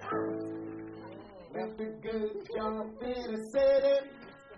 Left a good job in the city.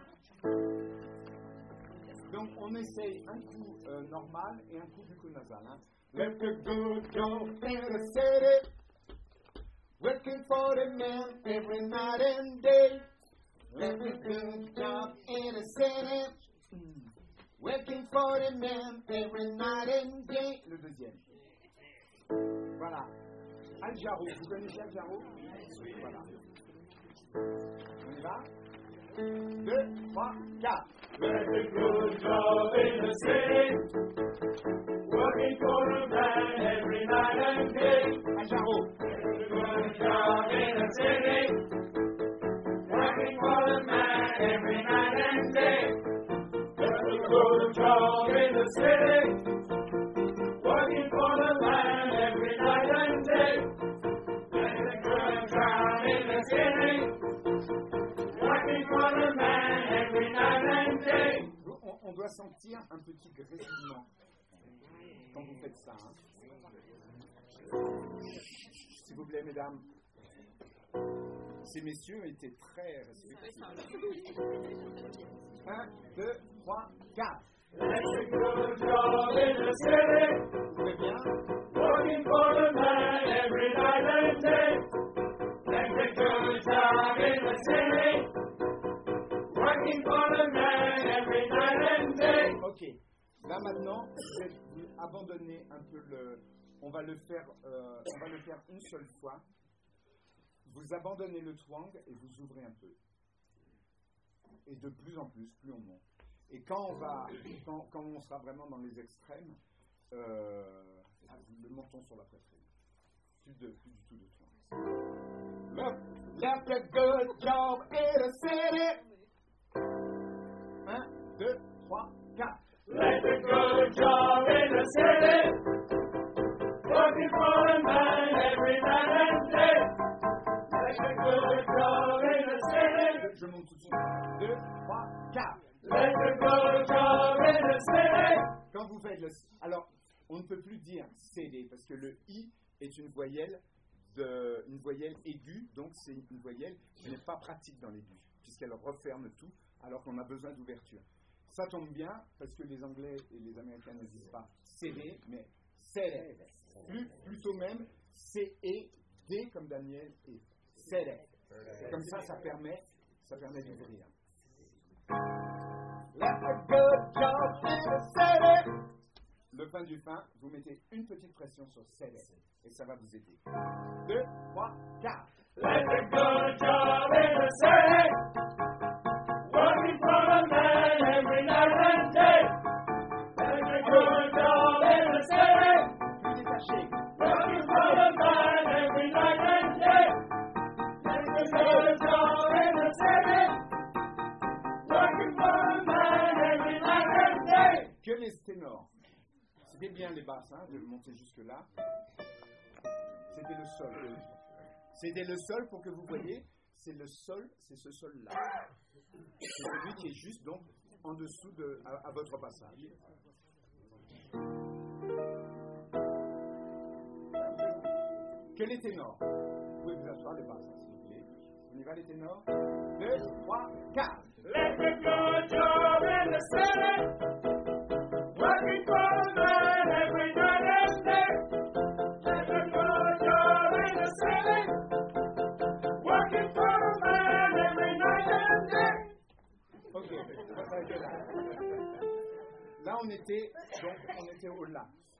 Donc on essaye un coup normal et un coup bucco-nasal. Hein. Left a good job in the city. Working for the man every night and day. Left a good job in the city. Working for the man every night and day. Le deuxième. Voilà. Al Jarreau. Vous connaissez Al Jarreau? Voilà. On y va? 2, 3, 4. Left a good job in the city. Working for a man every night and day. Al Jarreau. Good job in the city. Working for a man every night and day. Left a good job in the city. Working for the man every night and day. Left a good job in the city. Working for the man every night and day. On doit sentir un petit grésillement quand vous faites ça. Hein. S'il vous plaît, mesdames. Ces messieurs étaient très respectueux. 1, 2, 3, 4. That's a good job in the city. Très bien. Working for the man every night and day. That's a good job in the city. Working for the man every night and day. Ok. Là maintenant, je vais vous abandonner un peu le. On va le faire une seule fois. Vous abandonnez le twang et vous ouvrez un peu. Et de plus en plus, plus on monte. Et quand on sera vraiment dans les extrêmes, le menton sur la poitrine. Plus du tout de twang. Left a good job in the city. 1, 2, 3, 4. Left a good job in the city. Working for a man every night and day. Left a good job in the city. Je monte tout de suite. 2, 3, 4. Left a good job in the city. Quand vous faites le... Alors, on ne peut plus dire CD parce que le I est une voyelle aiguë, donc c'est une voyelle qui n'est pas pratique dans l'aigu, puisqu'elle referme tout, alors qu'on a besoin d'ouverture. Ça tombe bien parce que les Anglais et les Américains ne disent pas CD, mais CD. Plutôt même C-E-D comme Daniel et CD. Comme ça permet d'ouvrir. Left a good job in the city. Le fin du fin, vous mettez une petite pression sur CD et ça va vous aider. 2, 3, 4. Left a good job in the city. Working for a man every night and day. Left a good job in the city. Plus détaché. Working for a man every night and day. Left a good job in the city. Working for a man every night and day. Que les ténors. C'était bien les basses, hein, de monter jusque-là. C'était le sol. C'était le sol pour que vous voyez, c'est le sol, c'est ce sol-là. C'est celui qui est juste donc en dessous à votre passage. Que les ténors. Vous pouvez vous asseoir les basses, hein, s'il vous plaît. On y va les ténors. 2, 3, 4. Left a good job in the city. Working for a man every night and day. Left a good job in the city. Working for a man every night and day. Ok, on va s'arrêter là. Là, on était au là.